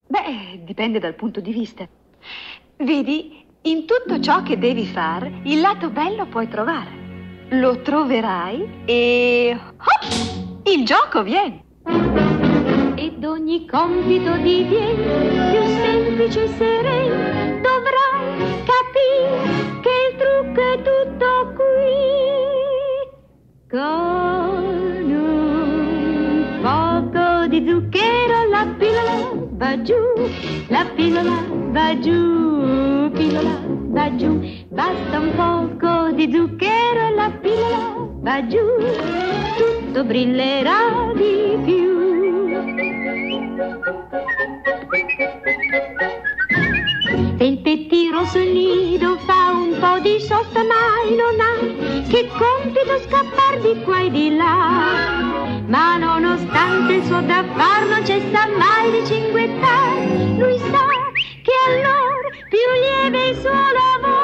Beh, dipende dal punto di vista. Vedi, in tutto ciò che devi fare, il lato bello puoi trovare. Lo troverai e... hop! Il gioco viene. Ed ogni compito diviene più semplice e sereno. Dovrai capire che il trucco è tutto qui. Con un poco di zucchero la pillola va giù, la pillola va giù, pillola va giù. Basta un poco di zucchero e la pillola va giù, tutto brillerà di più. Se il pettino sul nido fa un po' di sosta mai non ha che compito scappar di qua e di là, ma nonostante il suo da far non cessa mai di cinguettar. Lui sa che allora più lieve il suo lavoro.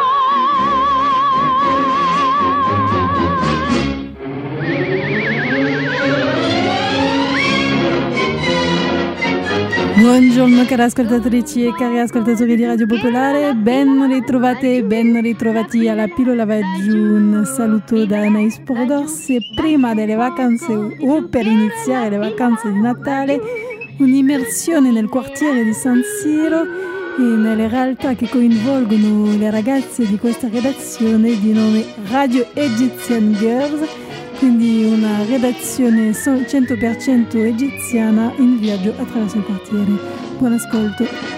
Buongiorno cari ascoltatrici e cari ascoltatori di Radio Popolare, ben ritrovate e ben ritrovati alla Pillola va giù. Un saluto da Anaïs Pordors. E prima delle vacanze o per iniziare le vacanze di Natale, un'immersione nel quartiere di San Siro e nelle realtà che coinvolgono le ragazze di questa redazione di nome Radio Egyptian Girls. Quindi una redazione 100% egiziana in viaggio attraverso il quartiere. Buon ascolto.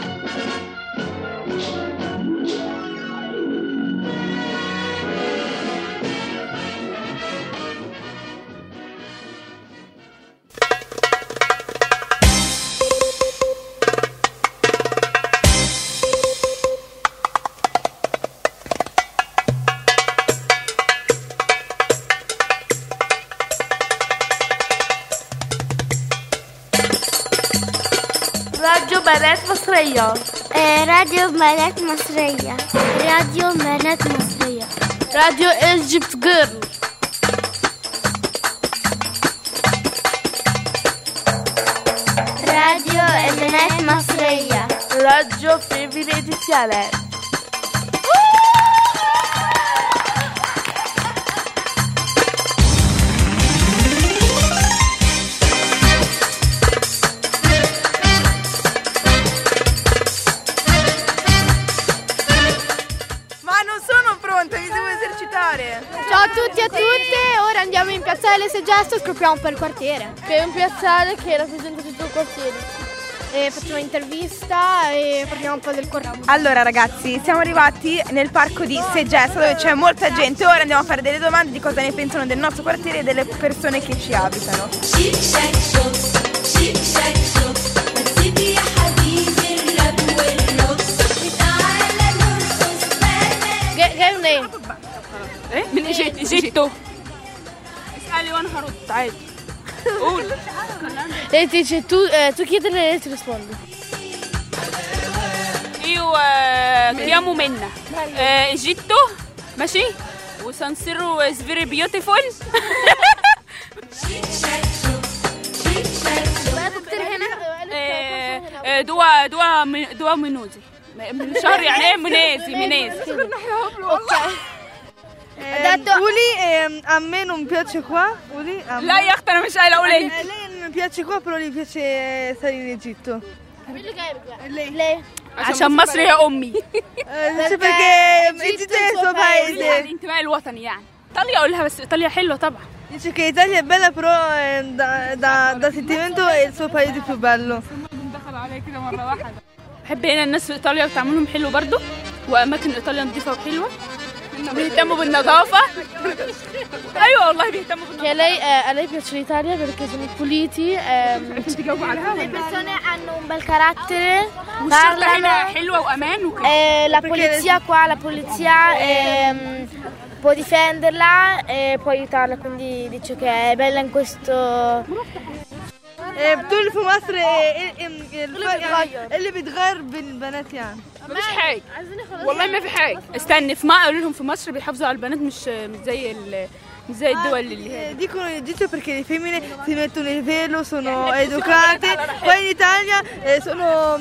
راديو بنات مصرية. راديو بنات مصرية. راديو بنات مصرية. راديو إيجيبت جيرل. راديو بنات مصرية. راديو فيميني إديسيونال. Ciao a tutti e a tutte, ora andiamo in piazzale Segesto e scopriamo un po' il quartiere. Che è un piazzale che rappresenta tutto il quartiere. E facciamo un'intervista e parliamo un po' del quartiere. Allora ragazzi, siamo arrivati nel parco di Segesto dove c'è molta gente. Ora andiamo a fare delle domande di cosa ne pensano del nostro quartiere e delle persone che ci abitano. من ايجيبتو اسالي وانا هرد عادي قول ليه تيجي tu chiedi e ti rispondo io chiamo Minna ايجيبتو ماشي وسان سيرو is very beautiful دوا منوزي من شهر يعني ايه منازي اوكي Uli a me non piace qua. Uli a me. لا يا اختي انا مش قايله اقول انت. Lei non piace qua però gli piace stare in Egitto. ليه؟ عشان مصر يا امي. Perché Egitto è il suo paese. الانتماء الوطني يعني. ايطاليا اقولها بس ايطاليا حلوه طبعا. Dice che l'Italia è bella però da sentimento è il suo paese più bello. دخل عليا كده مره واحده. بحب هنا الناس في ايطاليا وتعاملهم حلو برضو واماكن ايطاليا نظيفه وحلوه. بيهتموا بالنظافة. أيوة والله بيهتموا بالنظافة. A lei piace l'Italia perché sono puliti. Le persone hanno un bel carattere. والشرطة هنا حلوة وأمان وكده. La polizia qua, la polizia può difenderla e può aiutarla, quindi dice che è bella in questo. دول في مصر اللي بيتغير بالبنات يعني مفيش حاجة والله ما في حاجة. استني في ما قالوا لهم في مصر بيحافظوا على البنات مش زي زي الدول اللي هي. Dicono in Egitto perché le femmine si mettono il velo, sono educate, poi in Italia sono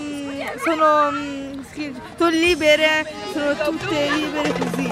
libere, sono tutte libere così.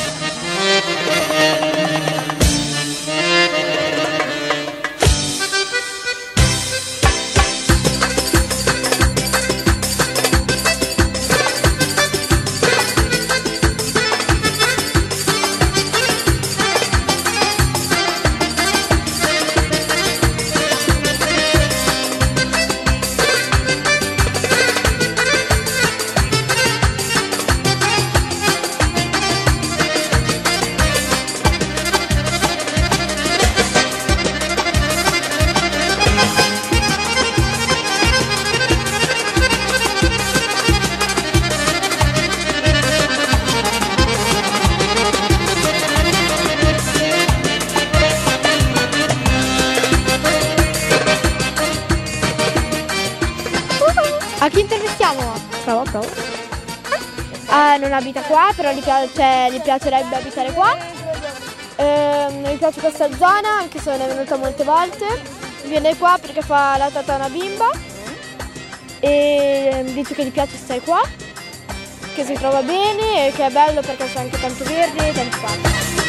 A chi intervistiamo? Prova. Non abita qua, però gli piacerebbe abitare qua. Mi piace questa zona, anche se non è venuta molte volte. Viene qua perché fa la tata a una bimba e dice che gli piace stare qua, che si trova bene e che è bello perché c'è anche tanto verde e tanto spazio.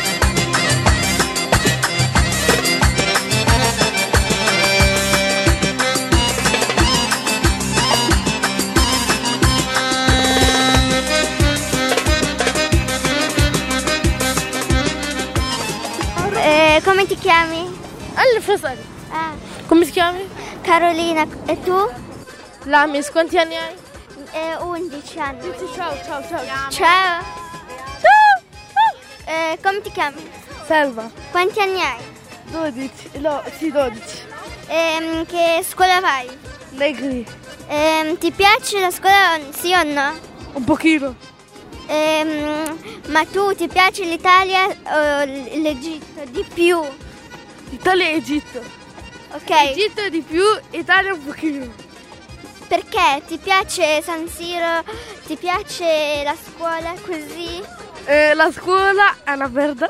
Come ti chiami? Come ti chiami? Carolina. E tu? Lamis, quanti anni hai? 11 anni. Ciao. Ciao. Come ti chiami? Selva. Quanti anni hai? 12. Che scuola vai? Negri. Ti piace la scuola, sì o no? Un pochino. Ma tu ti piace l'Italia o l'Egitto di più? Italia e Egitto. Ok. Egitto di più, Italia un pochino. Perché? Ti piace San Siro? Ti piace la scuola così? La scuola è una merda.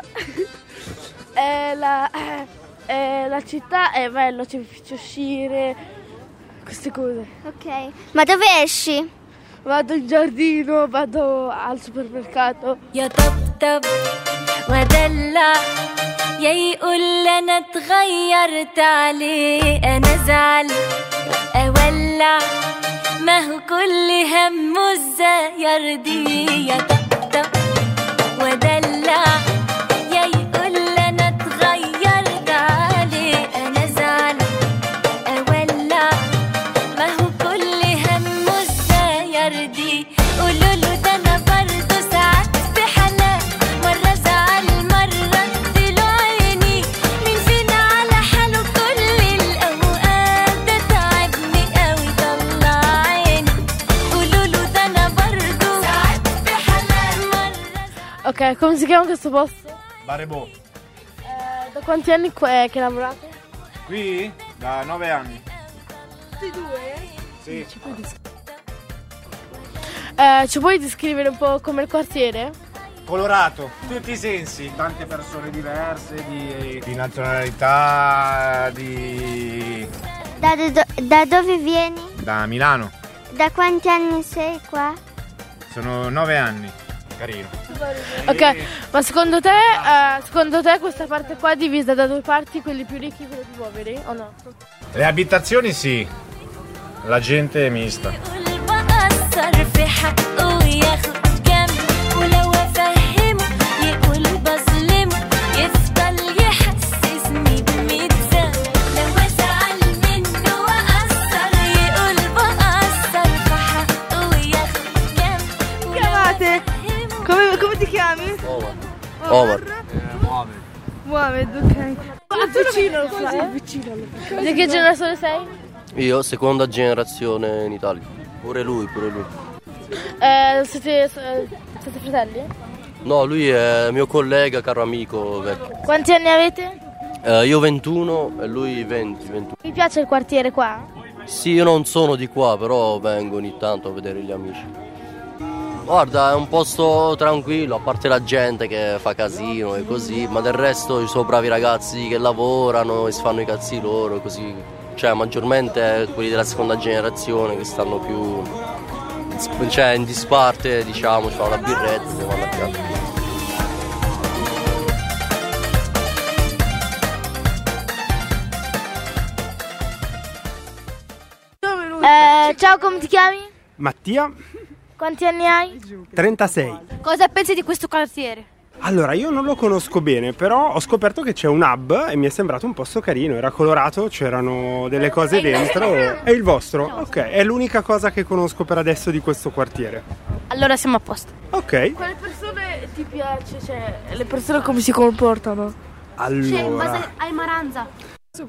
La città è bella, ci piace uscire, queste cose. Ok. Ma dove esci? Vado in giardino, vado al supermercato. يا طبطب ودلع يا يقول انا اتغيرت عليه انا ازعل اولع ما هو كل همه ازاي يرضيه يا طبطب ودلع يا يقول انا اتغيرت عليه انا ازعل اولع ما هو كل همه ازاي يرضيه قولوا له ده انا برضه ساعات في حالات مره زعل مره اديله عيني مين فينا على حاله كل الاوقات ده تعبني قوي طلع عيني قولوا له ده انا برضه ساعات في حالات مره. Ok, come si chiama questo posto? Barebo. Da quanti anni che lavorate? Qui? Da 9 anni. Tutti e due? Sì. Ci puoi descrivere un po' come il quartiere? Colorato, tutti i sensi, tante persone diverse, di nazionalità, Da dove vieni? Da Milano. Da quanti anni sei qua? Sono 9 anni. Carino. Ok, ma secondo te questa parte qua è divisa da due parti, quelli più ricchi e quelli più poveri, o no? Le abitazioni sì, la gente è mista. يقول بقصر في حقه وياخد جنب ولو افهمه يقول بظلمه يفضل يحسسني بميت ذنب لو ازعل منه واقصر يقول بقصر في حقه وياخد جنب Chiamate? Come ti chiami? Omar. Mohamed, ok. Vicino lo fai? Di che generazione sei? Io seconda generazione in Italia. Pure lui. Siete fratelli? No, lui è mio collega, caro amico vecchio. Quanti anni avete? Io 21 e lui 21. Vi piace il quartiere qua? Sì, io non sono di qua, però vengo ogni tanto a vedere gli amici. Guarda, è un posto tranquillo, a parte la gente che fa casino e così, ma del resto ci sono bravi ragazzi che lavorano e si fanno i cazzi loro, così. Cioè, maggiormente quelli della seconda generazione che stanno più, cioè, in disparte, diciamo, ci fanno la birretta, si vanno a fianco. Ciao, come ti chiami? Mattia, Quanti anni hai? 36. Cosa pensi di questo quartiere? Allora, io non lo conosco bene, però ho scoperto che c'è un hub e mi è sembrato un posto carino, era colorato, c'erano delle cose dentro. È il vostro? Ok, è l'unica cosa che conosco per adesso di questo quartiere. Allora siamo a posto. Ok. Quale persone ti piace? Cioè, le persone come si comportano? Allora, in base ai Maranza.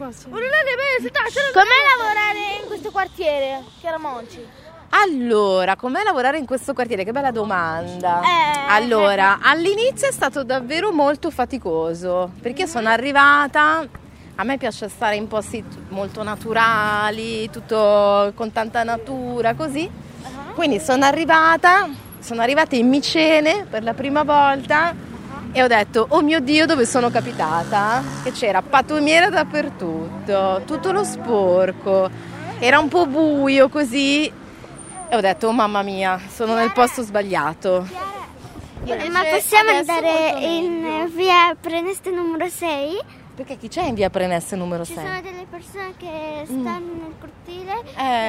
Com'è lavorare in questo quartiere, Chiara Monci? Allora, com'è lavorare in questo quartiere? Che bella domanda. Allora, all'inizio è stato davvero molto faticoso, perché sono arrivata, a me piace stare in posti molto naturali, tutto con tanta natura, così. Quindi sono arrivata in Micene per la prima volta e ho detto, oh mio Dio, dove sono capitata? Che c'era pattumiera dappertutto, tutto lo sporco, era un po' buio così. E ho detto, oh mamma mia, sono nel posto sbagliato. Ma possiamo andare in via Preneste numero 6? Perché chi c'è in via Preneste numero 6? Ci sono delle persone che stanno nel cortile.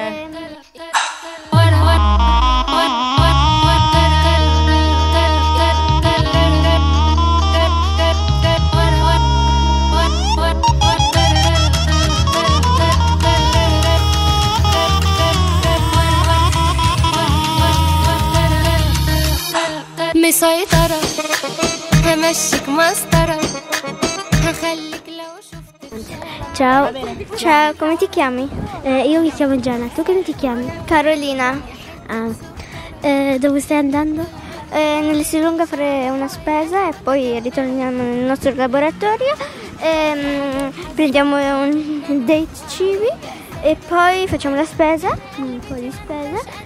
مسيطرة همشيك مسطرة هخليك لو شفت. Ciao, come ti chiami? Io mi chiamo Gianna, tu come ti chiami? Carolina. Dove stai andando? Nell'Essilunga a fare una spesa e poi ritorniamo nel nostro laboratorio, prendiamo dei cibi e poi facciamo la spesa, un po' di spesa.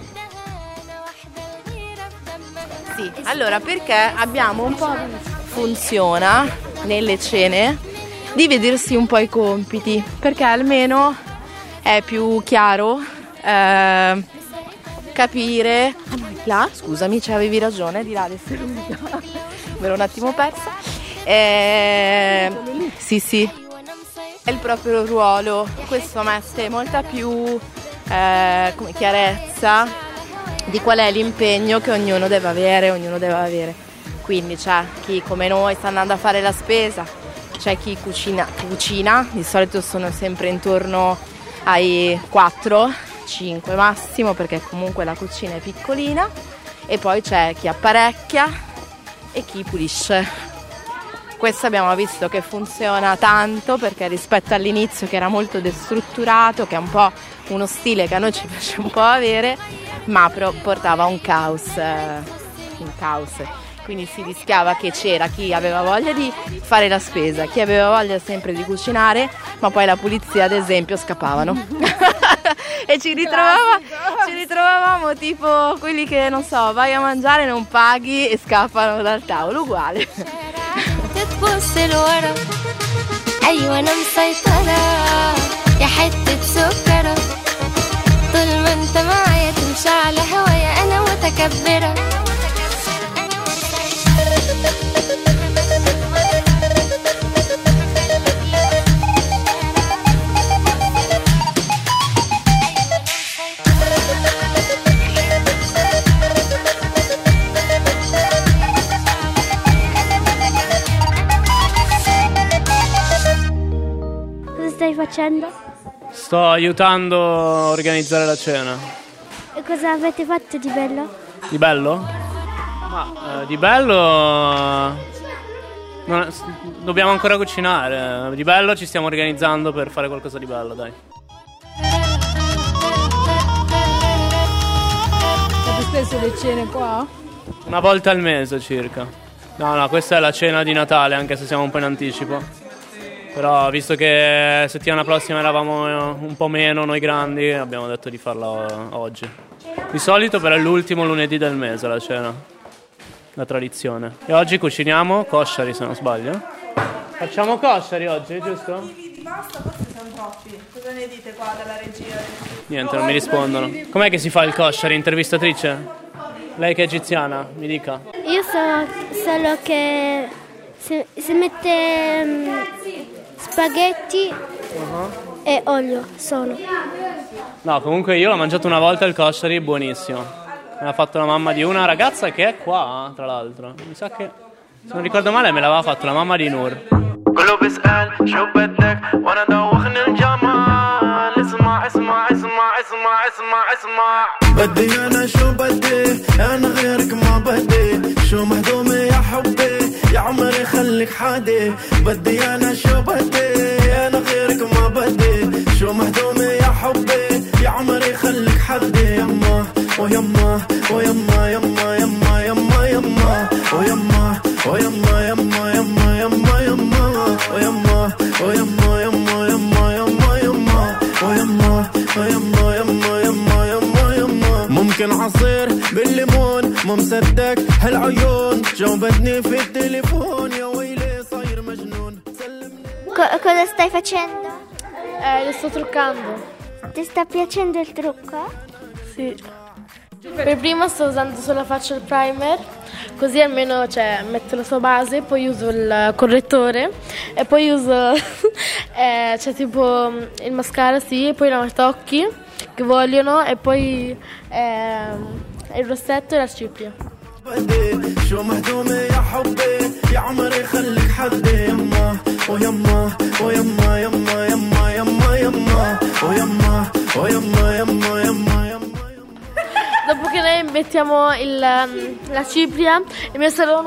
Sì, allora perché abbiamo un po' funziona nelle cene dividersi un po' i compiti, perché almeno è più chiaro capire. Là, scusami, c'avevi ragione, di là adesso me l'ho un attimo persa. Sì, è il proprio ruolo, questo mette molta più chiarezza di qual è l'impegno che ognuno deve avere. Quindi c'è chi come noi sta andando a fare la spesa, c'è chi cucina, di solito sono sempre intorno ai 4-5 massimo, perché comunque la cucina è piccolina, e poi c'è chi apparecchia e chi pulisce. Questo abbiamo visto che funziona tanto, perché rispetto all'inizio che era molto destrutturato, che è un po' uno stile che a noi ci piace un po' avere, ma portava un caos. Quindi si rischiava che c'era chi aveva voglia di fare la spesa, chi aveva voglia sempre di cucinare, ma poi la pulizia ad esempio scappavano. E ci ritrovavamo tipo quelli che, non so, vai a mangiare, non paghi e scappano dal tavolo, uguale. تبص لورا ايوه انا مسيطرة يا حتة سكرة طول ما انت معايا تمشي على هوايا انا متكبرة. Stai facendo? Sto aiutando a organizzare la cena. E cosa avete fatto di bello? Di bello? Ma di bello dobbiamo ancora cucinare. Di bello ci stiamo organizzando per fare qualcosa di bello, dai. Fate spesso le cene qua? Una volta al mese circa. No, questa è la cena di Natale, anche se siamo un po' in anticipo. Però visto che settimana prossima eravamo un po' meno noi grandi, abbiamo detto di farla oggi. Di solito però è l'ultimo lunedì del mese la cena, la tradizione. E oggi cuciniamo kosciari, se non sbaglio. Facciamo kosciari oggi, giusto? Di pasta forse sono troppi. Cosa ne dite qua dalla regia? Niente, non mi rispondono. Com'è che si fa il kosciari, intervistatrice? Lei che è egiziana, mi dica. Io so solo che si mette spaghetti e olio solo. No, comunque io l'ho mangiato una volta il kosciari, buonissimo. Me l'ha fatto la mamma di una ragazza che è qua, tra l'altro. Mi sa che, se non ricordo male, me l'aveva fatto la mamma di Nur. كله بيسأل شو بدك وانا دوخني الجمال اسمع اسمع اسمع اسمع اسمع اسمع بدي انا شو بدي انا غيرك ما بدي شو مهضومة يا حبي يا عمري خليك حادي بدي انا شو بدي انا غيرك ما بدي شو مهضومة يا حبي يا عمري خليك حدي يما ويما ويما يما يما يما يما ويما ويما يما يما يما يما ويما ويما يما يما يما يما ويما ويما يما يما يما يما ممكن عصير بالليمون مو مصدق هالعيون جاوبتني في التليفون يا ويلي صاير مجنون Cosa stai facendo? Lo sto truccando. Ti sta piacendo il trucco? Sì. Per prima sto usando sulla faccia il primer, così almeno metto la sua base, poi uso il correttore e poi uso tipo il mascara, sì, e poi la matocchi che vogliono e poi il rossetto e la cipria. شو مهضومة يا حبي يا عمري خليك حدي يما ويما ويما يما يما يما يما ويما ويما يما يما يما. Dopo che noi mettiamo la cipria, il mio salone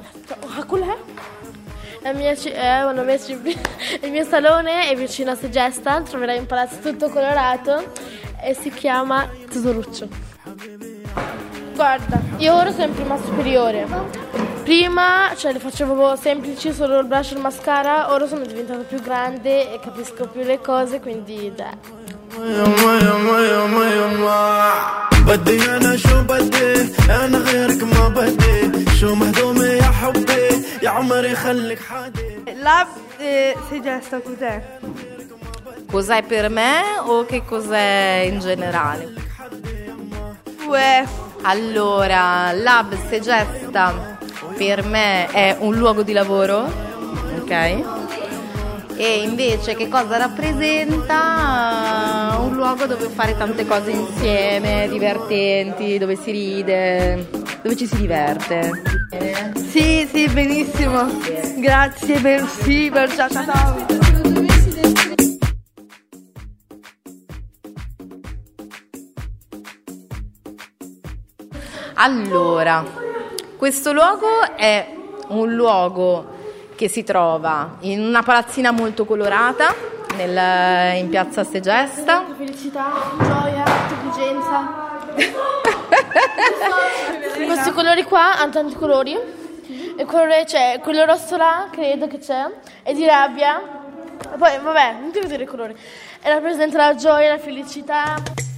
il mio salone è vicino a Segesta, troverai un palazzo tutto colorato e si chiama Tesoruccio. Guarda, io ora sono in prima superiore. Prima le facevo semplici, solo il blush e il mascara, ora sono diventata più grande e capisco più le cose, quindi dai. بدي انا شو بدي انا غيرك ما بدي شو مهضومة يا حبي يا عمري خليك حادي. La Segesta cos'è? Cos'è per me o che cos'è in generale? Allora, Lab Segesta per me è un luogo di lavoro, ok? E invece che cosa rappresenta? Un luogo dove fare tante cose insieme, divertenti, dove si ride, dove ci si diverte. Sì, benissimo. Grazie per ciao ciao. Allora, questo luogo è un luogo che si trova in una palazzina molto colorata in piazza Segesta. Felicità, gioia, intelligenza. Questi colori qua hanno tanti colori. Il colore quello rosso là, credo che c'è, è di rabbia. E poi, vabbè, non devo dire il colore. E rappresenta la gioia, la felicità.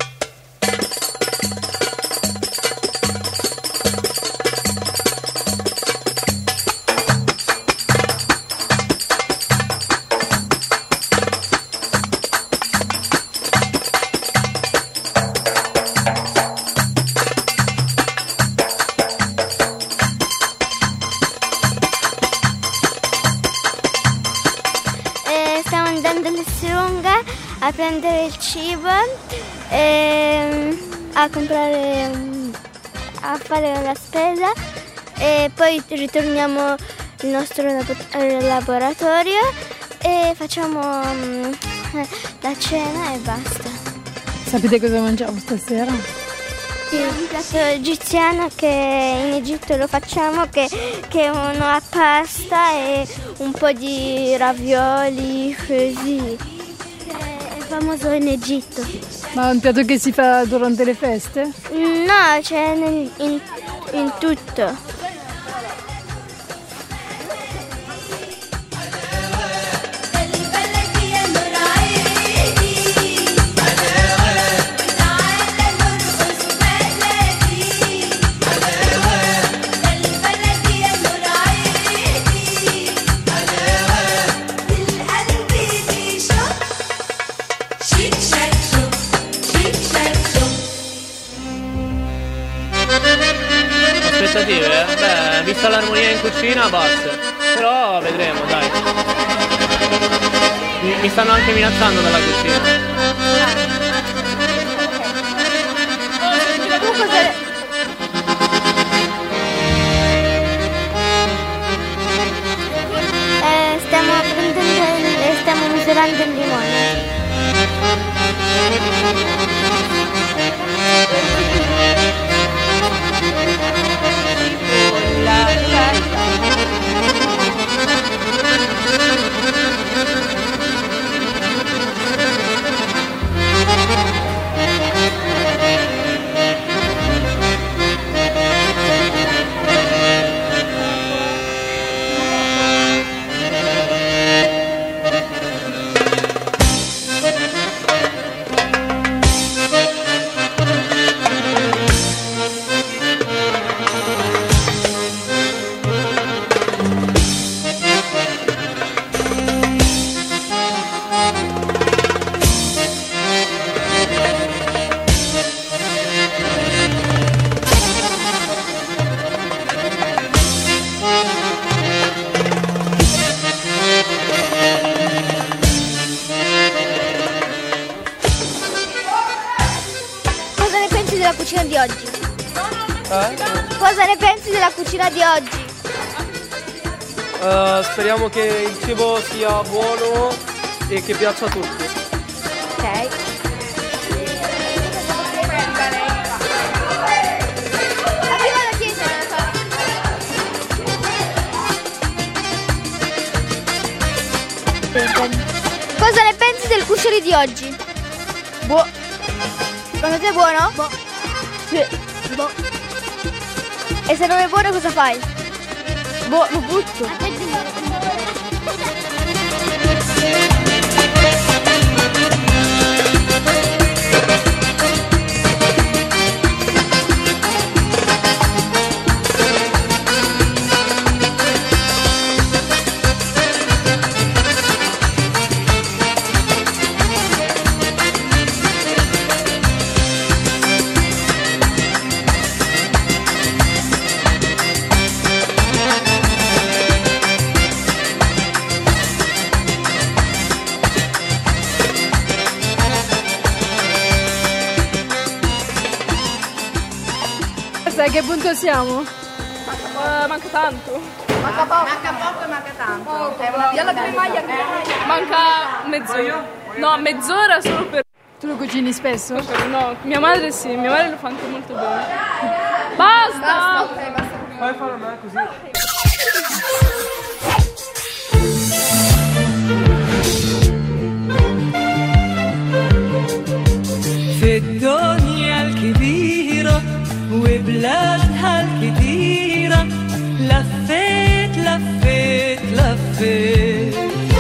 Stiamo andando all'Esselunga a prendere il cibo, a comprare, a fare la spesa e poi ritorniamo nel nostro laboratorio e facciamo la cena e basta. Sapete cosa mangiamo stasera? Sì, un piatto egiziano che in Egitto lo facciamo, che è una pasta e un po' di ravioli, così. È famoso in Egitto. Ma è un piatto che si fa durante le feste? No, c'è in tutto. aspettative? Beh, vista l'armonia in cucina, basse. Però vedremo, dai. Mi stanno anche minacciando dalla cucina. Stiamo misurando il limone. Di oggi? Cosa ne pensi della cucina di oggi? Speriamo che il cibo sia buono e che piaccia a tutti. Ok. Cosa ne pensi del cusceri di oggi? Secondo te è buono? Sì. E se non è buono cosa fai? Lo butto. A che punto siamo? Manca tanto. Manca poco e manca tanto. È una via la cremaglia. Manca mezz'ora. No, mezz'ora solo per... Tu lo cucini spesso? No, mia madre sì, mia madre lo fa anche molto bene. Basta! Ok, basta. Fai fare a me così. في الدنيا الكبيرة وبلادها الكتيرة لفيت لفيت لفيت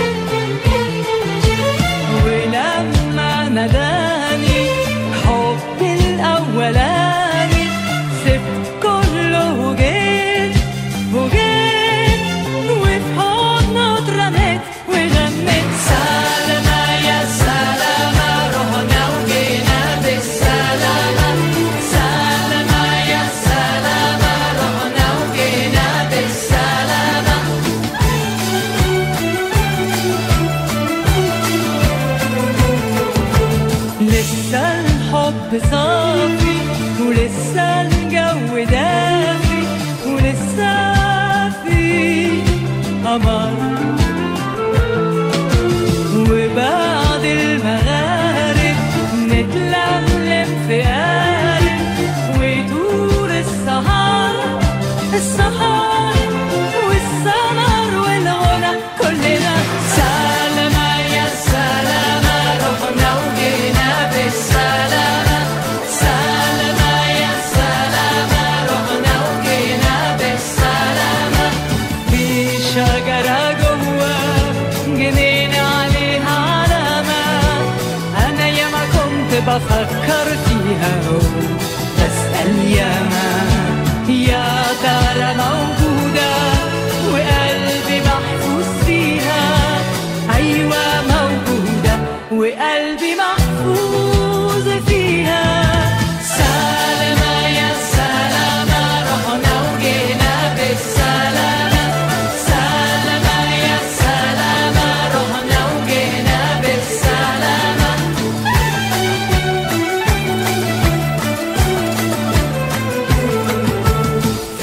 ولما ناداني حبي الأولاني سبت كله وجيت وفي حضنه اترميت وغنيت سلامة يا سلامة رحنا وجينا بالسلامة سلامة يا سلامة رحنا وجينا بالسلامة لسه الحب صافي ولسه الجو دافي ولسه في قمر وبعد المغارب نتلملم في قارب ويدور السهر والسمر والغنى كلنا سلامة يا سلامة رحنا وجينا بالسلامة سلامة يا سلامة رحنا وجينا بالسلامة في شجرة جوا جنينة عليها علامة أنا ياما كنت بفكر فيها بسأل ياما يا ترى موجودة وقلبي محفوظ فيها أيوة موجودة وقلبي محفوظ فيها سلامة يا سلامة رحنا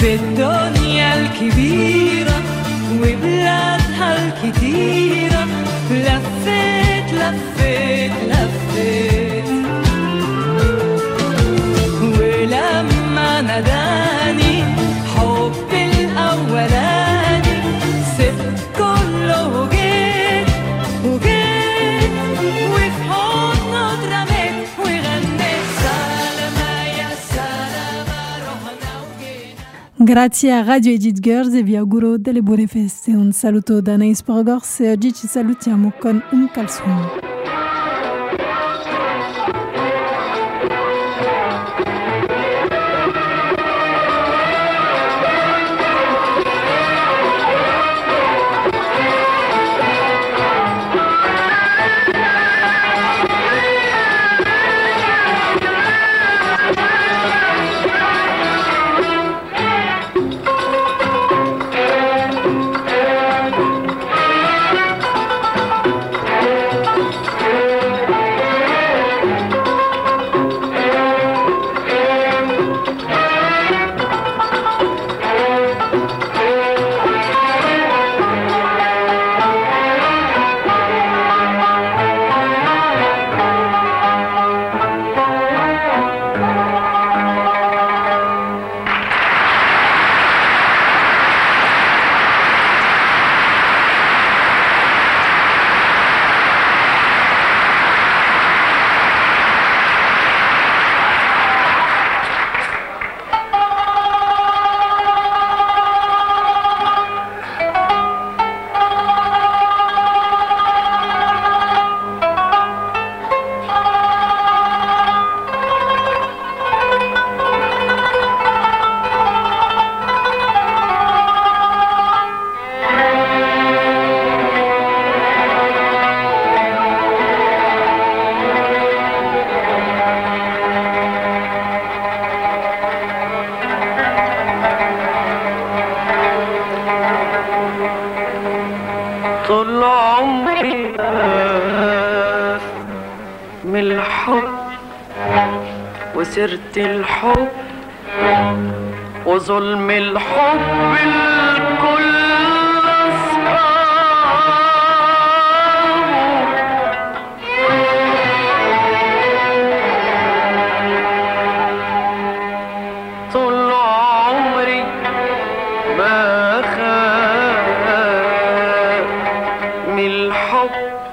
في الدنيا الكبيرة وبلادها الكتيرة لفيت لفيت لفيت ولما ناداني حبي الأولاني سبت كله وجيت وجيت وفي حضنه اترميت وغنيت سلامة يا سلامة رحنا وجينا. Grazie a Radio Edit Girls e vi auguro delle buone feste. Un saluto da Anaïs Porgors e oggi ci salutiamo con un calzone. طول عمري بخاف من الحب وسيرة الحب وظلم الحب الكل أصحابه طول عمري بخاف من الحب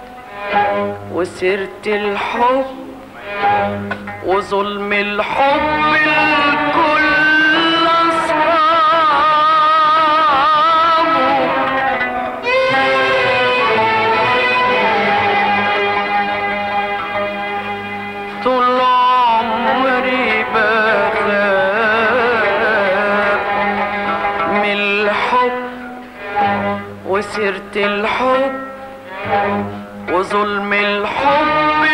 وسيرة الحب وظلم الحب الكل أصحابه طول عمري بخاف من الحب وسيرة الحب وظلم الحب